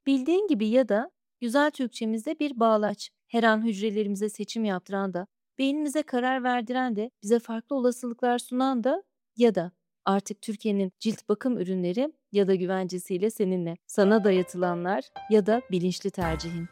Bildiğin gibi ya da güzel Türkçemizde bir bağlaç. Her an hücrelerimize seçim yaptıran da, beynimize karar verdiren de, bize farklı olasılıklar sunan da ya da artık Türkiye'nin cilt bakım ürünleri ya da güvencesiyle seninle. Sana dayatılanlar ya da bilinçli tercihin.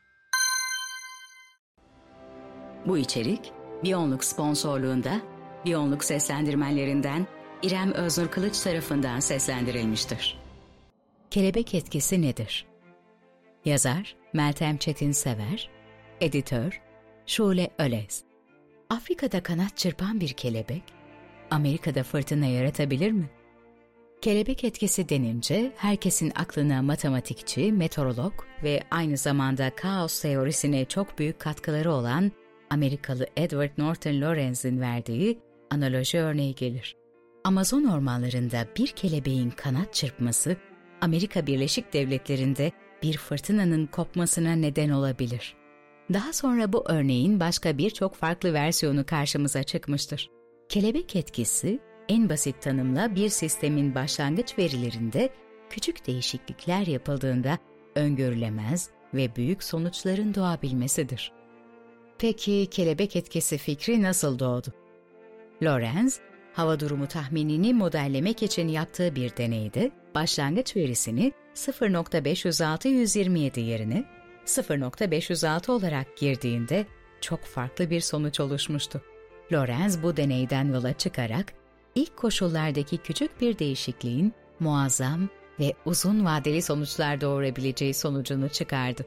Bu içerik Biyonluk sponsorluğunda Biyonluk seslendirmenlerinden İrem Öznur Kılıç tarafından seslendirilmiştir. Kelebek etkisi nedir? Yazar Meltem Çetin Sever, editör Şule Ölez. Afrika'da kanat çırpan bir kelebek, Amerika'da fırtına yaratabilir mi? Kelebek etkisi denince herkesin aklına matematikçi, meteorolog ve aynı zamanda kaos teorisine çok büyük katkıları olan Amerikalı Edward Norton Lorenz'in verdiği analoji örneği gelir. Amazon ormanlarında bir kelebeğin kanat çırpması, Amerika Birleşik Devletleri'nde bir fırtınanın kopmasına neden olabilir. Daha sonra bu örneğin başka birçok farklı versiyonu karşımıza çıkmıştır. Kelebek etkisi, en basit tanımla bir sistemin başlangıç verilerinde küçük değişiklikler yapıldığında öngörülemez ve büyük sonuçların doğabilmesidir. Peki kelebek etkisi fikri nasıl doğdu? Lorenz, hava durumu tahminini modellemek için yaptığı bir deneyde başlangıç verisini 0.50627 yerine 0.506 olarak girdiğinde çok farklı bir sonuç oluşmuştu. Lorenz bu deneyden yola çıkarak ilk koşullardaki küçük bir değişikliğin muazzam ve uzun vadeli sonuçlar doğurabileceği sonucunu çıkardı.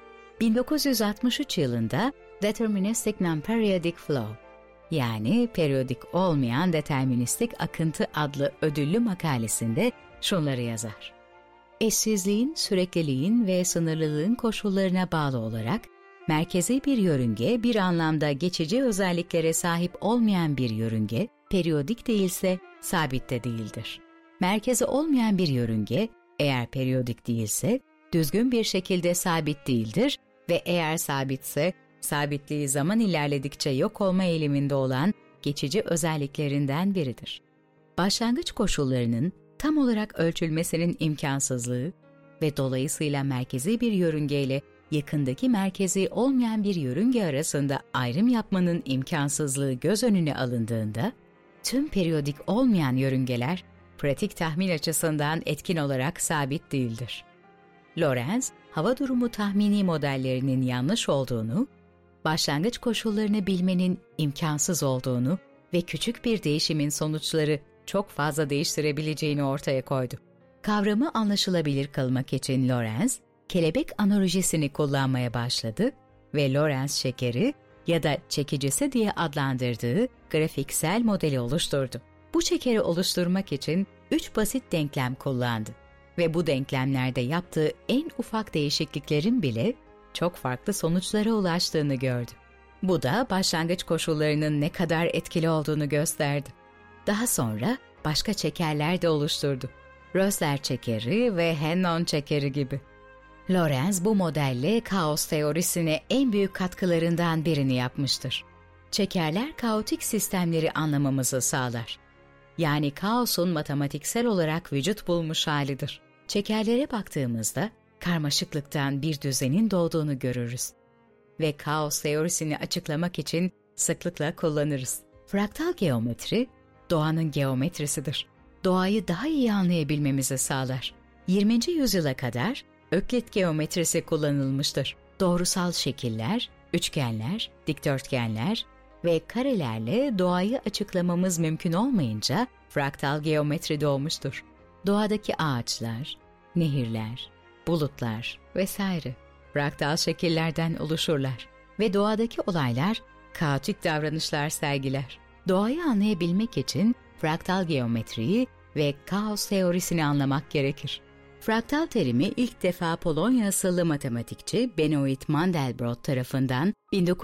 1963 yılında Deterministic Non-Periodic Flow, yani periyodik olmayan deterministik akıntı adlı ödüllü makalesinde şunları yazar. Eşsizliğin, sürekliliğin ve sınırlılığın koşullarına bağlı olarak merkezi bir yörünge bir anlamda geçici özelliklere sahip olmayan bir yörünge, periyodik değilse sabit de değildir. Merkezi olmayan bir yörünge eğer periyodik değilse düzgün bir şekilde sabit değildir ve eğer sabitse sabitliği zaman ilerledikçe yok olma eğiliminde olan geçici özelliklerinden biridir. Başlangıç koşullarının tam olarak ölçülmesinin imkansızlığı ve dolayısıyla merkezi bir yörüngeyle yakındaki merkezi olmayan bir yörünge arasında ayrım yapmanın imkansızlığı göz önüne alındığında, tüm periyodik olmayan yörüngeler pratik tahmin açısından etkin olarak sabit değildir. Lorenz, hava durumu tahmini modellerinin yanlış olduğunu, başlangıç koşullarını bilmenin imkansız olduğunu ve küçük bir değişimin sonuçları çok fazla değiştirebileceğini ortaya koydu. Kavramı anlaşılabilir kılmak için Lorenz, kelebek analojisini kullanmaya başladı ve Lorenz şekeri ya da çekicisi diye adlandırdığı grafiksel modeli oluşturdu. Bu şekeri oluşturmak için 3 basit denklem kullandı ve bu denklemlerde yaptığı en ufak değişikliklerin bile çok farklı sonuçlara ulaştığını gördü. Bu da başlangıç koşullarının ne kadar etkili olduğunu gösterdi. Daha sonra başka çekerler de oluşturdu. Rösler çekeri ve Hannon çekeri gibi. Lorenz bu modelle kaos teorisine en büyük katkılarından birini yapmıştır. Çekerler kaotik sistemleri anlamamızı sağlar. Yani kaosun matematiksel olarak vücut bulmuş halidir. Çekerlere baktığımızda karmaşıklıktan bir düzenin doğduğunu görürüz. Ve kaos teorisini açıklamak için sıklıkla kullanırız. Fraktal geometri, doğanın geometrisidir. Doğayı daha iyi anlayabilmemizi sağlar. 20. yüzyıla kadar Öklit geometrisi kullanılmıştır. Doğrusal şekiller, üçgenler, dikdörtgenler ve karelerle doğayı açıklamamız mümkün olmayınca fraktal geometri doğmuştur. Doğadaki ağaçlar, nehirler, bulutlar vesaire fraktal şekillerden oluşurlar ve doğadaki olaylar kaotik davranışlar sergiler. Doğayı anlayabilmek için fraktal geometriyi ve kaos teorisini anlamak gerekir. Fraktal terimi ilk defa Polonya asıllı matematikçi Benoit Mandelbrot tarafından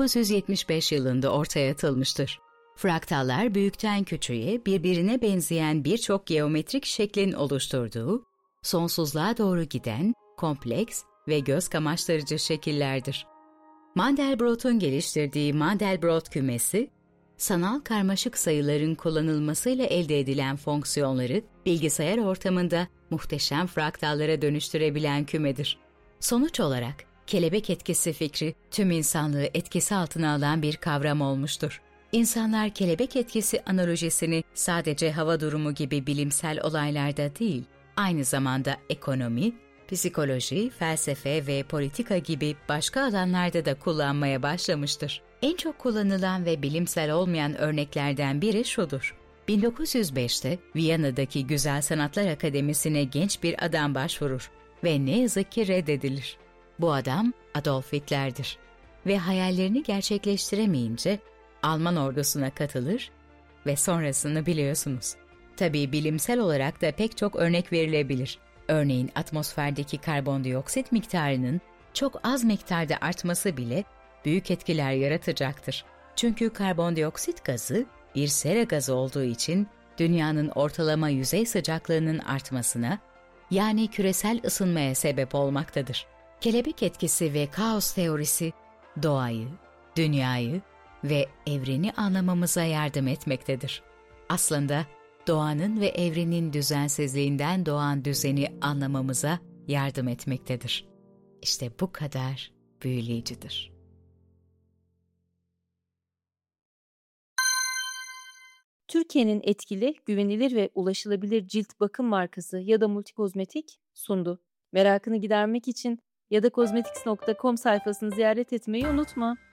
1975 yılında ortaya atılmıştır. Fraktallar büyükten küçüğe birbirine benzeyen birçok geometrik şeklin oluşturduğu, sonsuzluğa doğru giden, kompleks ve göz kamaştırıcı şekillerdir. Mandelbrot'un geliştirdiği Mandelbrot kümesi, sanal karmaşık sayıların kullanılmasıyla elde edilen fonksiyonları bilgisayar ortamında muhteşem fraktallara dönüştürebilen kümedir. Sonuç olarak kelebek etkisi fikri tüm insanlığı etkisi altına alan bir kavram olmuştur. İnsanlar kelebek etkisi analojisini sadece hava durumu gibi bilimsel olaylarda değil, aynı zamanda ekonomi, psikoloji, felsefe ve politika gibi başka alanlarda da kullanmaya başlamıştır. En çok kullanılan ve bilimsel olmayan örneklerden biri şudur. 1905'te Viyana'daki Güzel Sanatlar Akademisi'ne genç bir adam başvurur ve ne yazık ki reddedilir. Bu adam Adolf Hitler'dir ve hayallerini gerçekleştiremeyince Alman ordusuna katılır ve sonrasını biliyorsunuz. Tabii bilimsel olarak da pek çok örnek verilebilir. Örneğin atmosferdeki karbondioksit miktarının çok az miktarda artması bile büyük etkiler yaratacaktır. Çünkü karbondioksit gazı bir sera gazı olduğu için dünyanın ortalama yüzey sıcaklığının artmasına, yani küresel ısınmaya sebep olmaktadır. Kelebek etkisi ve kaos teorisi doğayı, dünyayı ve evreni anlamamıza yardım etmektedir. Aslında doğanın ve evrenin düzensizliğinden doğan düzeni anlamamıza yardım etmektedir. İşte bu kadar büyüleyicidir. Türkiye'nin etkili, güvenilir ve ulaşılabilir cilt bakım markası ya da multikozmetik sundu. Merakını gidermek için ya da kozmetics.com sayfasını ziyaret etmeyi unutma.